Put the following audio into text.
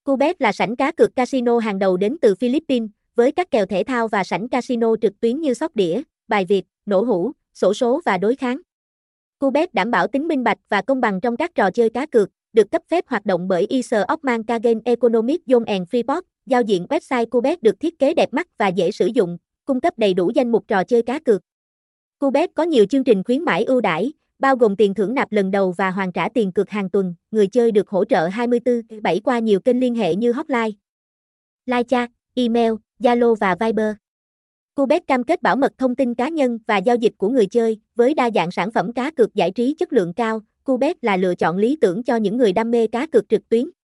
Cubet là sảnh cá cược casino hàng đầu đến từ Philippines, với các kèo thể thao và sảnh casino trực tuyến như sóc đĩa, bài vịt, nổ hũ, xổ số và đối kháng. Cubet đảm bảo tính minh bạch và công bằng trong các trò chơi cá cược, được cấp phép hoạt động bởi Isle of Man Cagayan Economic Zone and Freeport. Giao diện website Cubet được thiết kế đẹp mắt và dễ sử dụng, cung cấp đầy đủ danh mục trò chơi cá cược. Cubet có nhiều chương trình khuyến mãi ưu đãi, bao gồm tiền thưởng nạp lần đầu và hoàn trả tiền cược hàng tuần. Người chơi được hỗ trợ 24/7 qua nhiều kênh liên hệ như hotline, live chat, email, Zalo và Viber. Cubet cam kết bảo mật thông tin cá nhân và giao dịch của người chơi. Với đa dạng sản phẩm cá cược giải trí chất lượng cao, Cubet là lựa chọn lý tưởng cho những người đam mê cá cược trực tuyến.